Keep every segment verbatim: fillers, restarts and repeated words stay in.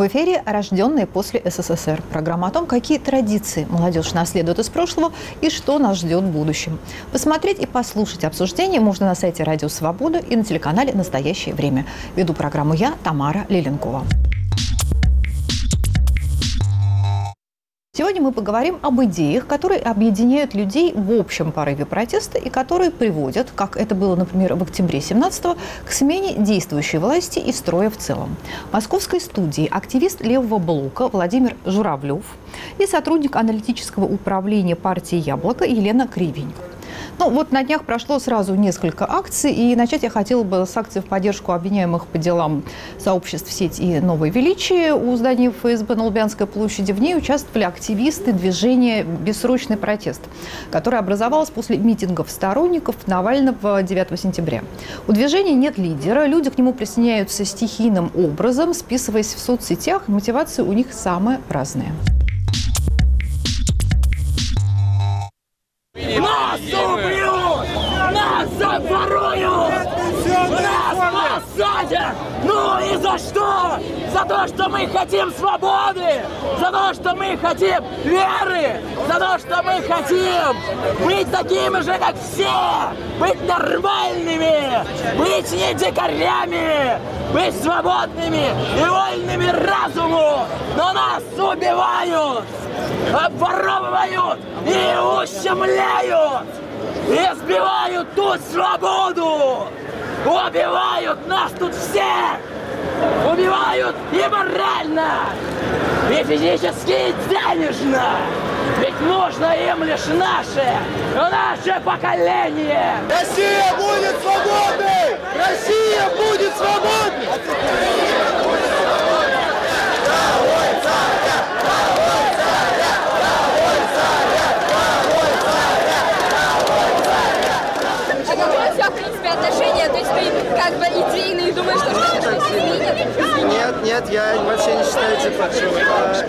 В эфире «Рожденные после СССР». Программа о том, какие традиции молодежь наследует из прошлого и что нас ждет в будущем. Посмотреть и послушать обсуждение можно на сайте «Радио Свобода» и на телеканале «Настоящее время». Веду программу я, Тамара Леленкова. Сегодня мы поговорим об идеях, которые объединяют людей в общем порыве протеста и которые приводят, как это было, например, в октябре семнадцатого, к смене действующей власти и строя в целом. В московской студии активист левого блока Владимир Журавлев и сотрудник аналитического управления партии «Яблоко» Елена Кривень. Ну вот на днях прошло сразу несколько акций, и начать я хотела бы с акции в поддержку обвиняемых по делам сообществ «Сеть» и «Новое величие» у здания эф эс бэ на Лубянской площади. В ней участвовали активисты движения «Бессрочный протест», которое образовалось после митингов сторонников Навального девятого сентября. У движения нет лидера, люди к нему присоединяются стихийным образом, списываясь в соцсетях, мотивации у них самые разные. Нас убьют! Нас заворуют! Нас посадят! Ну и за что? За то, что мы хотим свободы! За то, что мы хотим веры! За то, что мы хотим быть такими же, как все! Быть нормальными! Быть не дикарями! Быть свободными и вольными разуму! Но нас убивают! Обворовывают и ущемляют! Избивают тут свободу! Убивают нас тут всех! Убивают и морально, и физически, и денежно! Ведь нужно им лишь наше, наше поколение! Россия будет свободной! Россия будет свободной! Отношения, то есть ты как бы идейный и думаешь, что что-то изменит? Нет, нет, я вообще не считаю, типа, что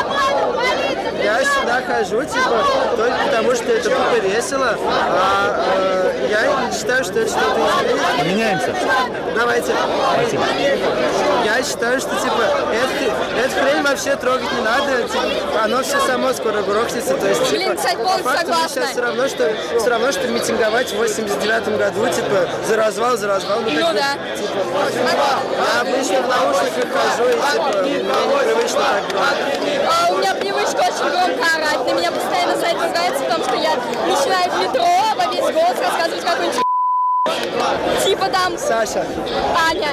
я сюда хожу, типа, только потому, что это тупо весело, а э, я не считаю, что это что-то изменит. Поменяемся. Давайте. Давайте. Я считаю, что, типа, это, это хрень вообще трогать не надо, типа, оно все само скоро грохнется, то есть, типа, Блин, кстати, полностью по факту согласна. сейчас все равно, что, все равно, что митинговать в восемьдесят девятом году, типа, за развал, за развал. Ну, ну так, да. Типа, я обычно в наушниках хожу, и, типа, мне непривычно так громко. А у меня привычка очень громко орать. На меня постоянно за это ругается, потому что я начинаю в метро во весь голос рассказывать какой-нибудь типа там Саша. Аня.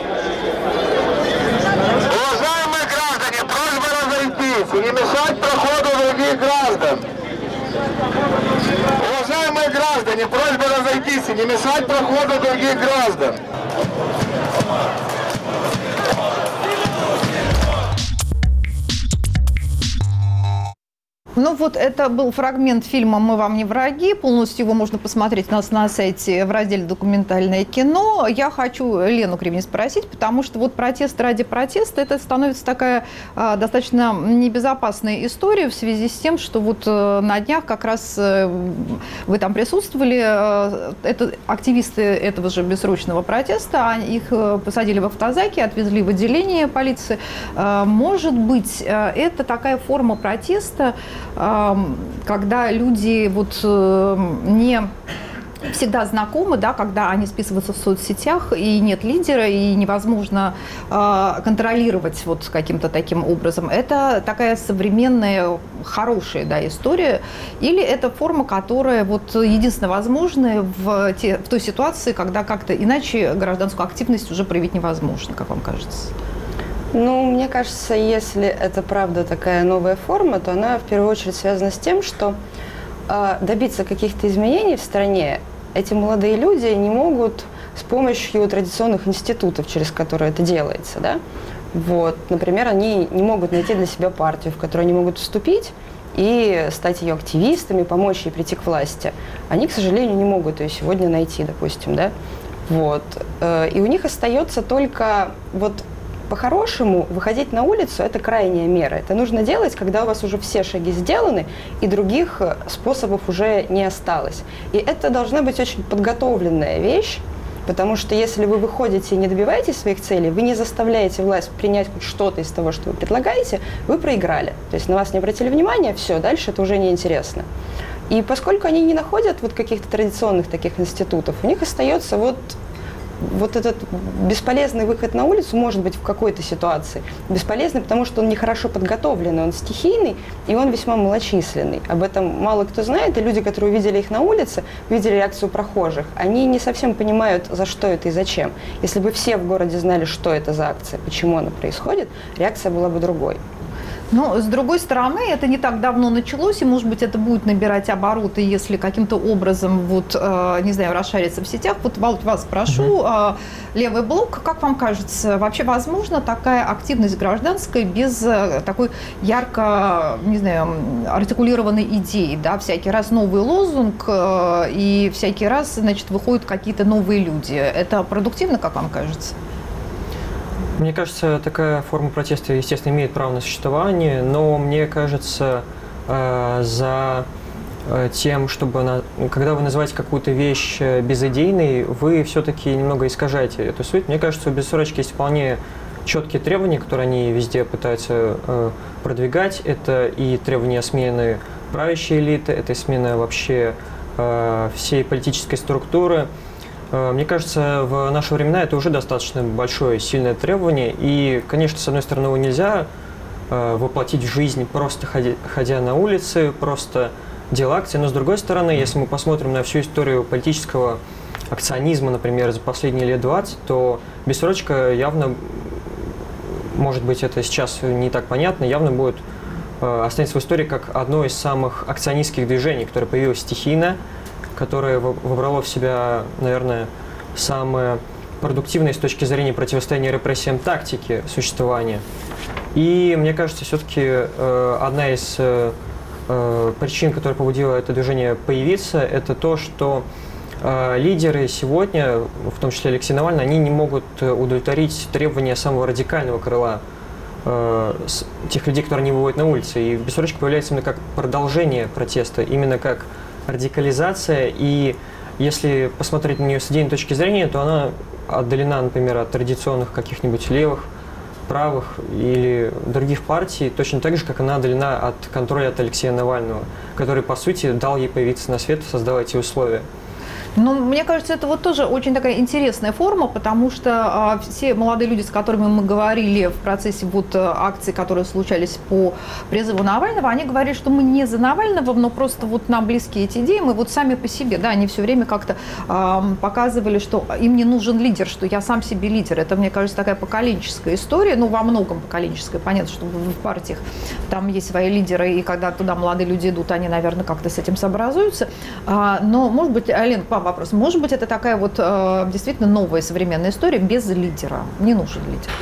Уважаемые граждане, просьба разойтись и не мешать проходу других граждан. Уважаемые граждане, просьба разойтись и не мешать проходу других граждан. Ну вот это был фрагмент фильма «Мы вам не враги». Полностью его можно посмотреть у нас на сайте в разделе «Документальное кино». Я хочу Лену Кривень спросить, потому что вот протест ради протеста – это становится такая а, достаточно небезопасная история в связи с тем, что вот а, на днях как раз а, вы там присутствовали, а, это активисты этого же бессрочного протеста, а, их а, посадили в автозаки, отвезли в отделение полиции. А, может быть, а, это такая форма протеста, когда люди вот не всегда знакомы, да, когда они списываются в соцсетях, и нет лидера, и невозможно э, контролировать вот каким-то таким образом. Это такая современная, хорошая, да, история, или это форма, которая вот единственно возможная в, те, в той ситуации, когда как-то иначе гражданскую активность уже проявить невозможно, как вам кажется? Ну, мне кажется, если это правда такая новая форма, то она в первую очередь связана с тем, что э, добиться каких-то изменений в стране эти молодые люди не могут с помощью традиционных институтов, через которые это делается, да? Вот, например, они не могут найти для себя партию, в которую они могут вступить и стать ее активистами, помочь ей прийти к власти. Они, к сожалению, не могут ее сегодня найти, допустим, да? Вот. И у них остается только вот по-хорошему выходить на улицу – это крайняя мера. Это нужно делать, когда у вас уже все шаги сделаны, и других способов уже не осталось. И это должна быть очень подготовленная вещь, Потому что если вы выходите и не добиваетесь своих целей, вы не заставляете власть принять хоть что-то из того, что вы предлагаете, вы проиграли. То есть на вас не обратили внимания, все, дальше это уже неинтересно. И поскольку они не находят вот каких-то традиционных таких институтов, у них остается вот, вот этот бесполезный выход на улицу, может быть, в какой-то ситуации. Бесполезный, потому что он нехорошо подготовленный, он стихийный, и он весьма малочисленный. Об этом мало кто знает, и люди, которые увидели их на улице, увидели реакцию прохожих, они не совсем понимают, за что это и зачем. Если бы все в городе знали, что это за акция, почему она происходит, реакция была бы другой. Но, с другой стороны, это не так давно началось, и, может быть, это будет набирать обороты, если каким-то образом, вот, э, не знаю, расшарится в сетях. Вот, Володь, вас спрошу, э, левый блок, как вам кажется, вообще возможна такая активность гражданская без э, такой ярко, не знаю, артикулированной идеи, да, всякий раз новый лозунг, э, и всякий раз, значит, выходят какие-то новые люди. Это продуктивно, как вам кажется? Мне кажется, такая форма протеста, естественно, имеет право на существование, но мне кажется, э, за э, тем, чтобы, на, когда вы называете какую-то вещь безыдейной, вы все-таки немного искажаете эту суть. Мне кажется, у Бессрочки есть вполне четкие требования, которые они везде пытаются э, продвигать. Это и требования смены правящей элиты, это и смена вообще э, всей политической структуры. Мне кажется, в наши времена это уже достаточно большое, сильное требование. И, конечно, с одной стороны, его нельзя э, воплотить в жизнь, просто ходя, ходя на улицы, просто делая акции. Но, с другой стороны, если мы посмотрим на всю историю политического акционизма, например, за последние лет двадцать, то Бессрочка явно, может быть, это сейчас не так понятно, явно будет э, останется в истории как одно из самых акционистских движений, которое появилось стихийно, которое вобрало в себя, наверное, самые продуктивные с точки зрения противостояния репрессиям тактики существования. И мне кажется, все-таки э, одна из э, причин, которая побудила это движение появиться, это то, что э, лидеры сегодня, в том числе Алексей Навальный, они не могут удовлетворить требования самого радикального крыла э, тех людей, которые они выводят на улицы. И Бессрочка появляется именно как продолжение протеста, именно как радикализация, и если посмотреть на нее с идейной точки зрения, то она отдалена, например, от традиционных каких-нибудь левых, правых или других партий, точно так же, как она отдалена от контроля от Алексея Навального, который, по сути, дал ей появиться на свет, создал эти условия. Ну, мне кажется, это вот тоже очень такая интересная форма, потому что а, все молодые люди, с которыми мы говорили в процессе вот акций, которые случались по призыву Навального, они говорили, что мы не за Навального, но просто вот нам близки эти идеи, мы вот сами по себе, да, они все время как-то а, показывали, что им не нужен лидер, что я сам себе лидер. Это, мне кажется, такая поколенческая история, ну, во многом поколенческая. Понятно, что в партиях там есть свои лидеры, и когда туда молодые люди идут, они, наверное, как-то с этим сообразуются. А, но, может быть, Лен, по вопрос. Может быть, это такая вот э, действительно новая современная история без лидера. Не нужен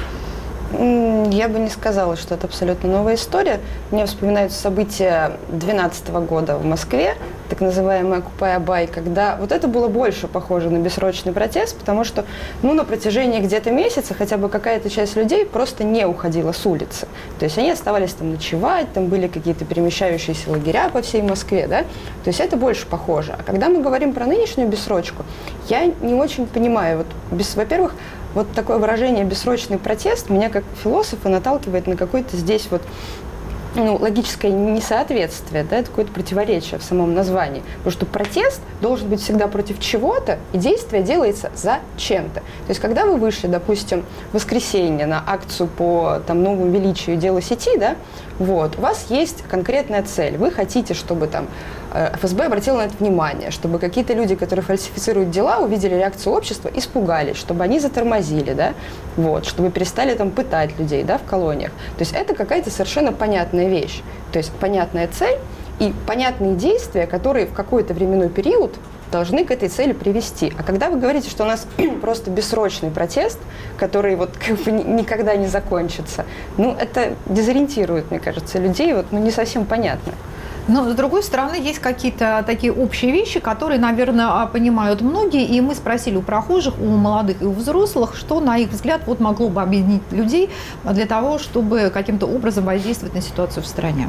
лидер. Я бы не сказала, что это абсолютно новая история. Мне вспоминаются события две тысячи двенадцатого года в Москве, так называемый «Окупай-Абай», когда вот это было больше похоже на бессрочный протест, потому что ну, на протяжении где-то месяца хотя бы какая-то часть людей просто не уходила с улицы. То есть они оставались там ночевать, там были какие-то перемещающиеся лагеря по всей Москве, да? То есть это больше похоже. А когда мы говорим про нынешнюю бессрочку, я не очень понимаю. Вот, без, во-первых, вот такое выражение «бессрочный протест» меня как философа наталкивает на какой-то здесь вот ну, логическое несоответствие, да, это какое-то противоречие в самом названии. Потому что протест должен быть всегда против чего-то, и действие делается зачем-то. То есть, когда вы вышли, допустим, в воскресенье на акцию по там, новому величию дела сети, да, вот, у вас есть конкретная цель. Вы хотите, чтобы там эф эс бэ обратило на это внимание, чтобы какие-то люди, которые фальсифицируют дела, увидели реакцию общества, испугались, чтобы они затормозили, да, вот, чтобы перестали там пытать людей, да, в колониях. То есть это какая-то совершенно понятная вещь. То есть понятная цель и понятные действия, которые в какой-то временной период должны к этой цели привести. А когда вы говорите, что у нас просто бессрочный протест, который вот как бы никогда не закончится, ну, это дезориентирует, мне кажется, людей, вот, ну, не совсем понятно. Но, с другой стороны, есть какие-то такие общие вещи, которые, наверное, понимают многие. И мы спросили у прохожих, у молодых и у взрослых, что, на их взгляд, вот могло бы объединить людей для того, чтобы каким-то образом воздействовать на ситуацию в стране.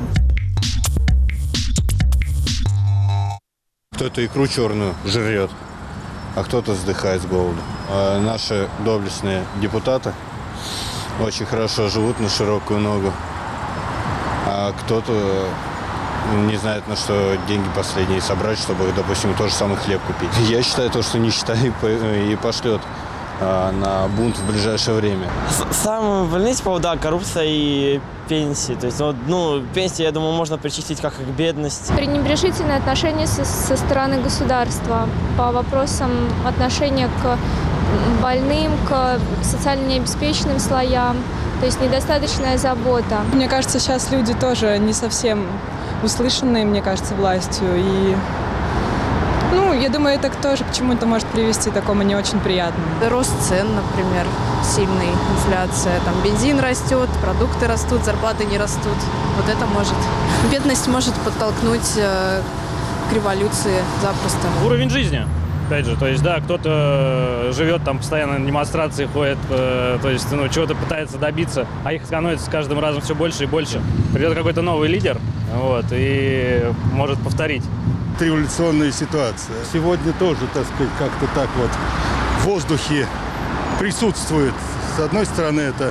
Кто-то икру черную жрет, а кто-то вздыхает с голоду. А наши доблестные депутаты очень хорошо живут на широкую ногу, а кто-то не знает, на что деньги последние собрать, чтобы, допустим, тот же самый хлеб купить. Я считаю, то, что нищета и пошлет на бунт в ближайшее время. Самые больные, типа, да, коррупция и пенсии. То есть, вот, ну, пенсии, я думаю, можно причислить как к бедности. Пренебрежительное отношение со, со стороны государства по вопросам отношения к больным, к социально необеспеченным слоям. То есть недостаточная забота. Мне кажется, сейчас люди тоже не совсем услышанные, мне кажется, властью. И, ну, я думаю, это тоже к чему-то может привести такому не очень приятному. Рост цен, например, сильный, инфляция. Там бензин растет, продукты растут, зарплаты не растут. Вот это может. Бедность может подтолкнуть э, к революции запросто. Уровень жизни. Опять же, то есть, да, кто-то живет там постоянно на демонстрации, ходит, э, то есть, ну, чего-то пытается добиться, а их становится с каждым разом все больше и больше. Придет какой-то новый лидер, вот, и может повторить. Революционная ситуация. Сегодня тоже, так сказать, как-то так вот в воздухе присутствует. С одной стороны, это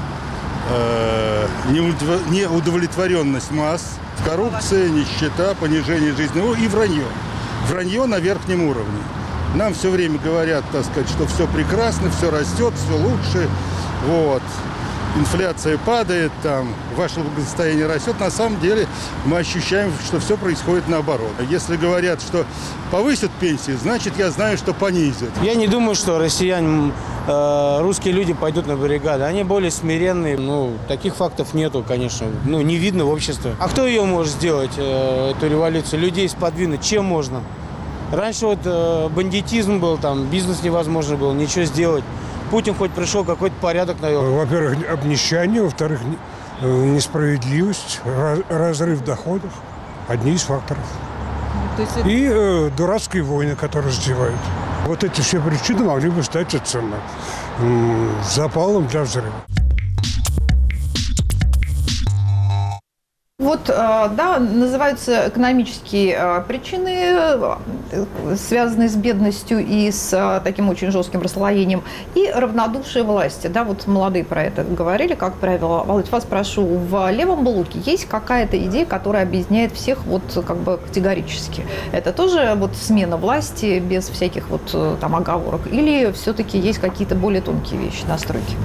э, неудовлетворенность масс, коррупция, нищета, понижение жизненного уровня и вранье. Вранье на верхнем уровне. Нам все время говорят, так сказать, что все прекрасно, все растет, все лучше, вот. Инфляция падает, там, ваше благосостояние растет. На самом деле мы ощущаем, что все происходит наоборот. Если говорят, что повысят пенсии, значит, я знаю, что понизят. Я не думаю, что россияне, э, русские люди пойдут на баррикады. Они более смиренные. Ну, таких фактов нету, конечно. Ну, не видно в обществе. А кто ее может сделать, э, эту революцию? Людей сподвинуть? Чем можно? Раньше вот э, бандитизм был, там, бизнес невозможно было, ничего сделать. Путин хоть пришел, какой-то порядок навел. Во-первых, обнищание, во-вторых, несправедливость, разрыв в доходах. Одни из факторов. Это... И э, дурацкие войны, которые затевают. Вот эти все причины могли бы стать это самое, э, запалом для взрыва. Вот, да, называются экономические причины, связанные с бедностью и с таким очень жестким расслоением, и равнодушие власти. Да, вот молодые про это говорили, как правило. Володь, вас прошу, в левом блоке есть какая-то идея, которая объединяет всех вот как бы категорически? Это тоже вот смена власти без всяких вот там оговорок? Или все-таки есть какие-то более тонкие вещи, настройки?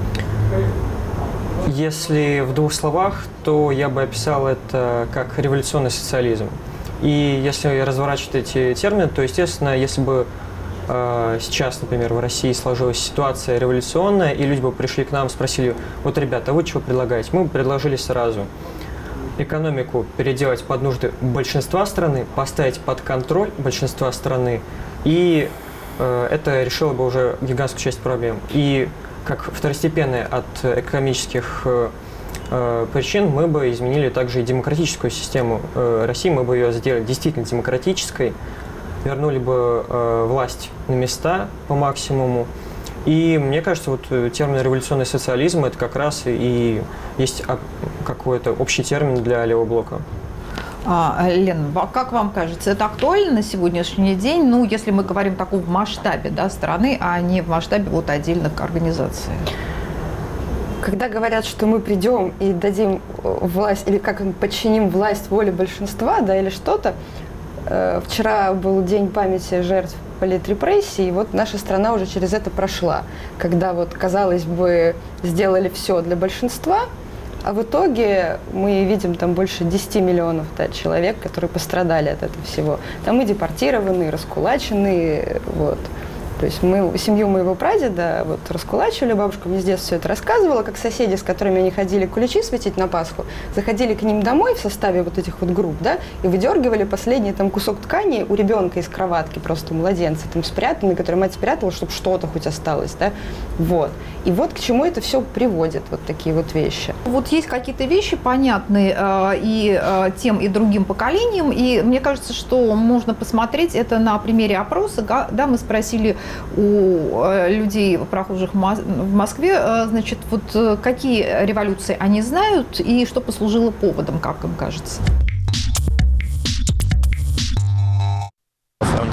Если в двух словах, то я бы описал это как революционный социализм. И если разворачивать эти термины, то, естественно, если бы э, сейчас, например, в России сложилась ситуация революционная, и люди бы пришли к нам и спросили: вот, ребята, вы чего предлагаете? Мы бы предложили сразу экономику переделать под нужды большинства страны, поставить под контроль большинства страны, и э, это решило бы уже гигантскую часть проблем. И как второстепенные от экономических э, причин мы бы изменили также и демократическую систему э, России, мы бы ее сделали действительно демократической, вернули бы э, власть на места по максимуму. И мне кажется, вот термин революционный социализм — это как раз и есть какой-то общий термин для левого блока. А, Лен, как вам кажется, это актуально на сегодняшний день, ну, если мы говорим в таком масштабе, да, страны, а не в масштабе вот отдельных организаций? Когда говорят, что мы придем и дадим власть, или как мы подчиним власть воле большинства, да, или что-то, э, вчера был день памяти жертв политрепрессий, и вот наша страна уже через это прошла, когда вот, казалось бы, сделали все для большинства, а в итоге мы видим там больше десяти миллионов да, человек, которые пострадали от этого всего. Там и депортированные, и раскулаченные, вот. То есть мы, семью моего прадеда вот, раскулачивали, бабушка мне с детства все это рассказывала, как соседи, с которыми они ходили куличи светить на Пасху, заходили к ним домой в составе вот этих вот групп, да, и выдергивали последний там кусок ткани у ребенка из кроватки, просто у младенца, там спрятанный, который мать спрятала, чтобы что-то хоть осталось, да, вот. И вот к чему это все приводит, вот такие вот вещи. Вот есть какие-то вещи понятные э, и э, тем, и другим поколениям, и мне кажется, что можно посмотреть это на примере опроса, да, мы спросили у людей, прохожих в Москве, значит, вот какие революции они знают и что послужило поводом, как им кажется?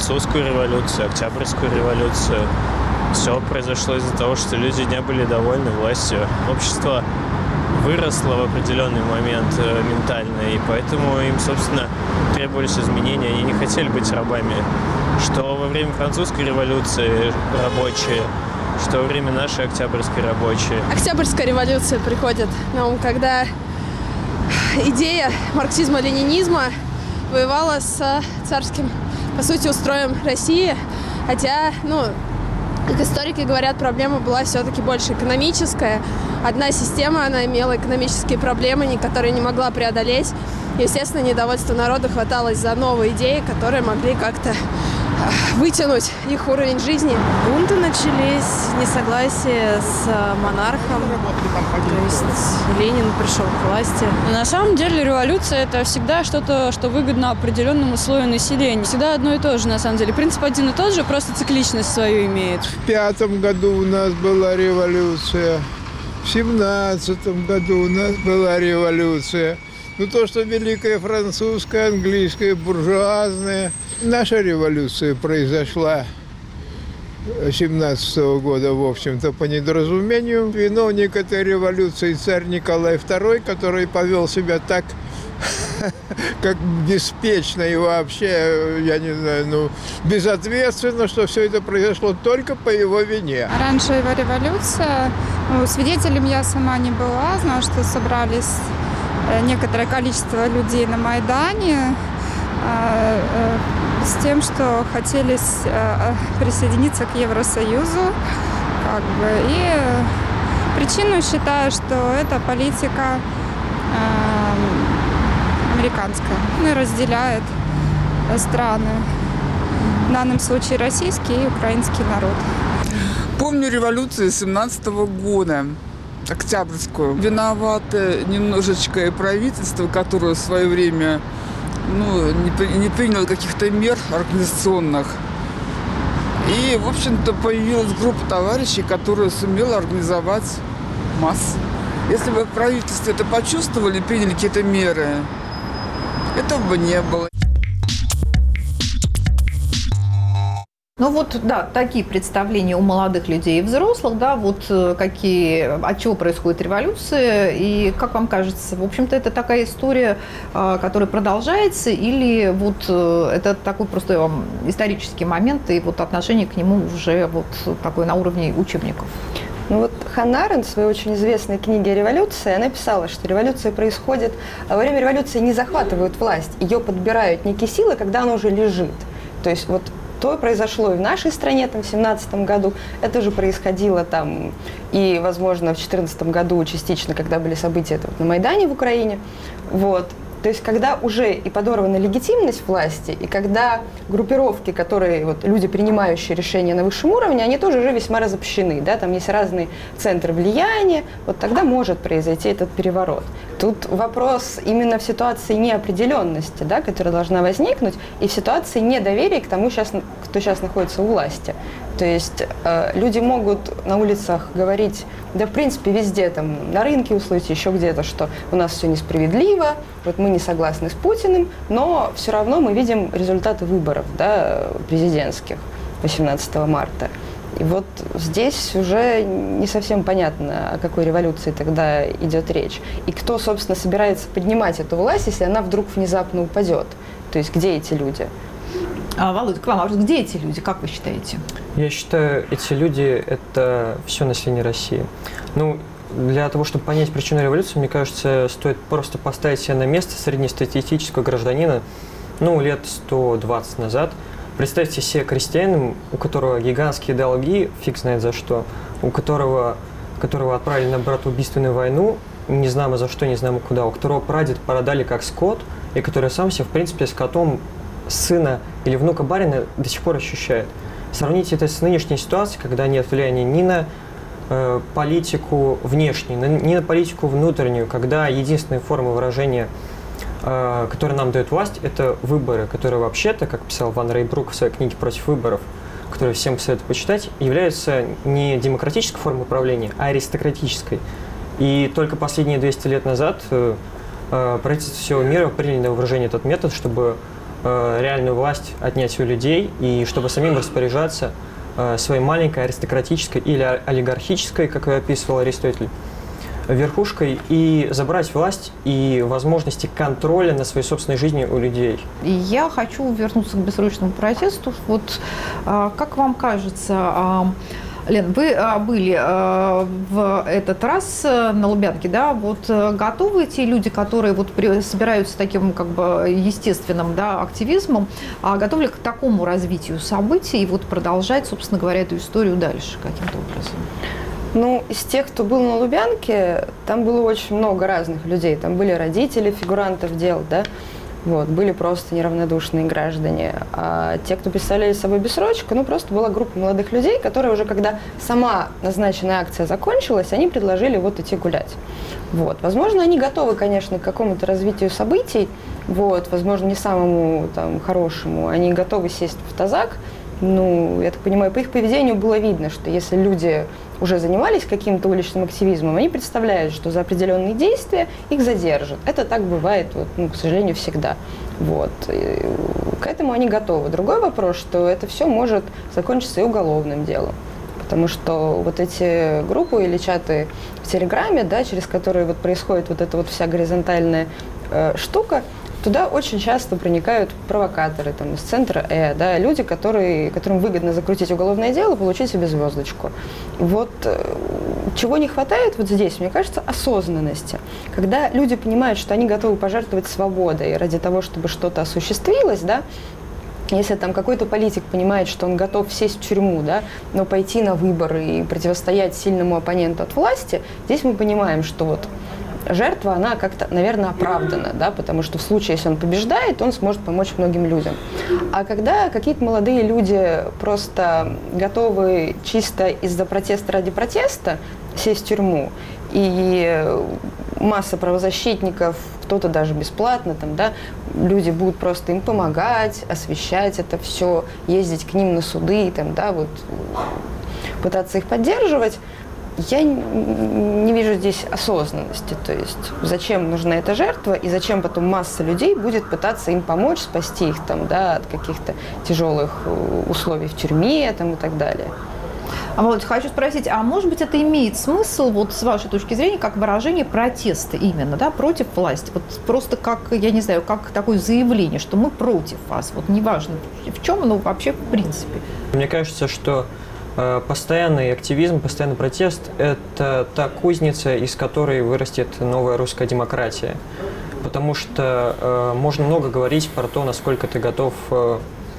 французскую революцию, Октябрьскую революцию. Все произошло из-за того, что люди не были довольны властью. Общество выросло в определенный момент э, ментально, и поэтому им, собственно, требовались изменения. Они не хотели быть рабами. Что во время французской революции рабочие, что во время нашей Октябрьской рабочие. Октябрьская революция приходит на ум, когда идея марксизма-ленинизма воевала с царским, по сути, устроем России. Хотя, ну, как историки говорят, проблема была все-таки больше экономическая. Одна система, она имела экономические проблемы, которые не могла преодолеть. Естественно, недовольство народа хваталось за новые идеи, которые могли как-то вытянуть их уровень жизни. Бунты начались, несогласие с монархом, то есть Ленин пришел к власти. На самом деле революция – это всегда что-то, что выгодно определенному слою населения. Всегда одно и то же, на самом деле. Принцип один и тот же, просто цикличность свою имеет. В пятом году у нас была революция, в семнадцатом году у нас была революция. Ну, то, что великая французская, английская, буржуазная. Наша революция произошла семнадцатого года, в общем-то, по недоразумению. Виновник этой революции царь Николай второй, который повел себя так, как беспечно и вообще, я не знаю, ну, безответственно, что все это произошло только по его вине. Оранжевая революция, ну, свидетелем я сама не была, знаю, что собрались некоторое количество людей на Майдане с тем, что хотели присоединиться к Евросоюзу. Как бы. И причину считаю, что это политика американская. Она разделяет страны. В данном случае российский и украинский народ. Помню революцию семнадцатого года. Октябрьскую. Виноваты немножечко и правительство, которое в свое время ну, не, не приняло каких-то мер организационных. И, в общем-то, появилась группа товарищей, которая сумела организовать массы. Если бы в правительстве это почувствовали, приняли какие-то меры, этого бы не было. Ну вот, да, такие представления у молодых людей и взрослых, да, вот какие, от чего происходит революция, и как вам кажется, в общем-то, это такая история, которая продолжается, или вот это такой просто исторический момент, и вот отношение к нему уже вот такое на уровне учебников? Ну вот Ханна Аренд в своей очень известной книге «Революция» она писала, что революция происходит, а во время революции не захватывают власть, ее подбирают некие силы, когда она уже лежит. То есть вот то произошло и в нашей стране там, в семнадцатом году, это же происходило там и, возможно, в две тысячи четырнадцатом году частично, когда были события это, вот, на Майдане в Украине. Вот. То есть, когда уже и подорвана легитимность власти, и когда группировки, которые, вот, люди, принимающие решения на высшем уровне, они тоже уже весьма разобщены, да, там есть разные центры влияния, вот тогда может произойти этот переворот. Тут вопрос именно в ситуации неопределенности, да, которая должна возникнуть, и в ситуации недоверия к тому, сейчас, кто сейчас находится у власти. То есть э, люди могут на улицах говорить, да в принципе везде, там, на рынке услышите, еще где-то, что у нас все несправедливо, вот мы не согласны с Путиным, но все равно мы видим результаты выборов, да, президентских восемнадцатого марта. И вот здесь уже не совсем понятно, о какой революции тогда идет речь. И кто, собственно, собирается поднимать эту власть, если она вдруг внезапно упадет. То есть где эти люди? А, Володя, к вам, а где эти люди, как вы считаете? Я считаю, эти люди – это все население России. Ну, для того, чтобы понять причину революции, мне кажется, стоит просто поставить себя на место среднестатистического гражданина, ну, лет сто двадцать назад. Представьте себе крестьянина, у которого гигантские долги, фиг знает за что, у которого, которого отправили на братоубийственную войну, не знамо за что, не знамо куда, у которого прадед продали как скот, и который сам себя, в принципе, скотом сына или внука барина до сих пор ощущает. Сравните это с нынешней ситуацией, когда нет влияния ни на э, политику внешнюю, ни на политику внутреннюю, когда единственная форма выражения, э, которая нам дает власть, это выборы, которые вообще-то, как писал Ван Рейбрук в своей книге «Против выборов», которую всем советую почитать, являются не демократической формой управления, а аристократической. И только последние двести лет назад э, правительства всего мира приняли на вооружение этот метод, чтобы э, реальную власть отнять у людей, и чтобы самим распоряжаться э, своей маленькой аристократической или олигархической, как ее описывал Аристотель, верхушкой, и забрать власть и возможности контроля над своей собственной жизнью у людей. И я хочу вернуться к бессрочному протесту. Вот как вам кажется, Лен, вы были в этот раз на Лубянке, да? Вот готовы те люди, которые вот собираются таким как бы естественным, да, активизмом, а готовы ли к такому развитию событий и вот продолжать, собственно говоря, эту историю дальше каким-то образом? Ну, из тех, кто был на Лубянке, там было очень много разных людей. Там были родители фигурантов дел, да, вот, были просто неравнодушные граждане. А те, кто представляли собой бессрочку, ну, просто была группа молодых людей, которые уже, когда сама назначенная акция закончилась, они предложили вот идти гулять. Вот. Возможно, они готовы, конечно, к какому-то развитию событий, вот, возможно, не самому там хорошему. Они готовы сесть в автозак. Ну, я так понимаю, по их поведению было видно, что если люди уже занимались каким-то уличным активизмом, они представляют, что за определенные действия их задержат. Это так бывает, вот, ну, к сожалению, всегда. Вот. И к этому они готовы. Другой вопрос, что это все может закончиться и уголовным делом. Потому что вот эти группы или чаты в Телеграме, да, через которые вот происходит вот эта вот вся горизонтальная э, штука, туда очень часто проникают провокаторы там, из центра Э, да, люди, которые, которым выгодно закрутить уголовное дело, получить себе звездочку. Вот чего не хватает вот здесь, мне кажется, осознанности. Когда люди понимают, что они готовы пожертвовать свободой ради того, чтобы что-то осуществилось, да, если там какой-то политик понимает, что он готов сесть в тюрьму, да, но пойти на выборы и противостоять сильному оппоненту от власти, здесь мы понимаем, что вот жертва, она как-то, наверное, оправдана, да, потому что в случае, если он побеждает, он сможет помочь многим людям. А когда какие-то молодые люди просто готовы чисто из-за протеста ради протеста сесть в тюрьму, и масса правозащитников, кто-то даже бесплатно, там, да, люди будут просто им помогать, освещать это все, ездить к ним на суды, там, да, вот, пытаться их поддерживать, я не вижу здесь осознанности, то есть зачем нужна эта жертва и зачем потом масса людей будет пытаться им помочь, спасти их там, да, от каких-то тяжелых условий в тюрьме там, и так далее. А вот хочу спросить, а может быть это имеет смысл, вот с вашей точки зрения, как выражение протеста именно, да, против власти? Вот просто как, я не знаю, как такое заявление, что мы против вас, вот неважно в чем, но вообще в принципе. Мне кажется, что постоянный активизм, постоянный протест – это та кузница, из которой вырастет новая русская демократия. Потому что э, можно много говорить про то, насколько ты готов э,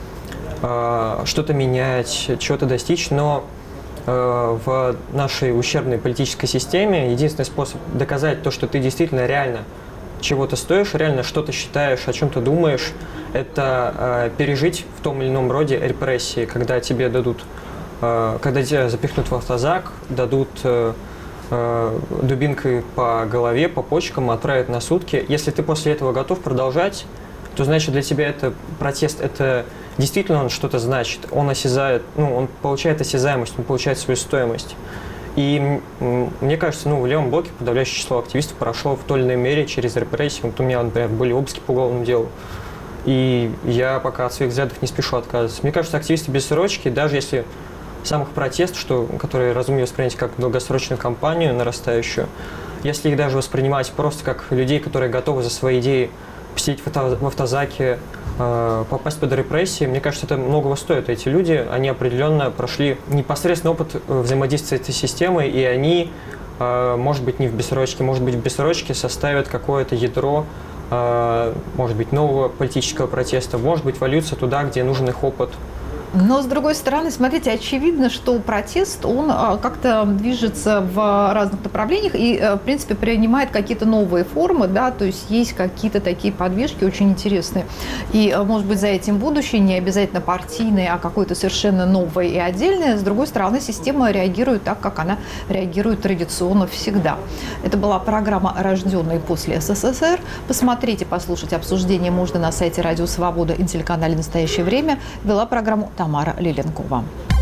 э, что-то менять, чего-то достичь, но э, в нашей ущербной политической системе единственный способ доказать то, что ты действительно реально чего-то стоишь, реально что-то считаешь, о чем-то думаешь, это э, пережить в том или ином роде репрессии, когда тебе дадут когда тебя запихнут в автозак, дадут э, э, дубинкой по голове, по почкам, отправят на сутки. Если ты после этого готов продолжать, то значит для тебя это протест, это действительно он что-то значит. Он осязает, ну, он получает осязаемость, он получает свою стоимость. И мне кажется, ну, в левом блоке подавляющее число активистов прошло в той или иной мере через репрессии. Вот у меня, например, были обыски по уголовному делу. И я пока от своих взглядов не спешу отказываться. Мне кажется, активисты без срочки, даже если самых протестов, что, которые разумею воспринять как долгосрочную кампанию нарастающую, если их даже воспринимать просто как людей, которые готовы за свои идеи посидеть в автозаке, э, попасть под репрессии, мне кажется, это многого стоит. Эти люди, они определенно прошли непосредственный опыт взаимодействия с этой системой, и они, э, может быть, не в бессрочке, может быть, в бессрочке составят какое-то ядро, э, может быть, нового политического протеста, может быть, вольются туда, где нужен их опыт. Но, с другой стороны, смотрите, очевидно, что протест, он как-то движется в разных направлениях и, в принципе, принимает какие-то новые формы, да, то есть есть какие-то такие подвижки очень интересные. И, может быть, за этим будущее, не обязательно партийное, а какое-то совершенно новое и отдельное. С другой стороны, система реагирует так, как она реагирует традиционно всегда. Это была программа «Рожденные после СССР». Посмотрите, послушать обсуждение можно на сайте Радио Свобода и телеканале «Настоящее время». Вела программу Тамара Лиленкова.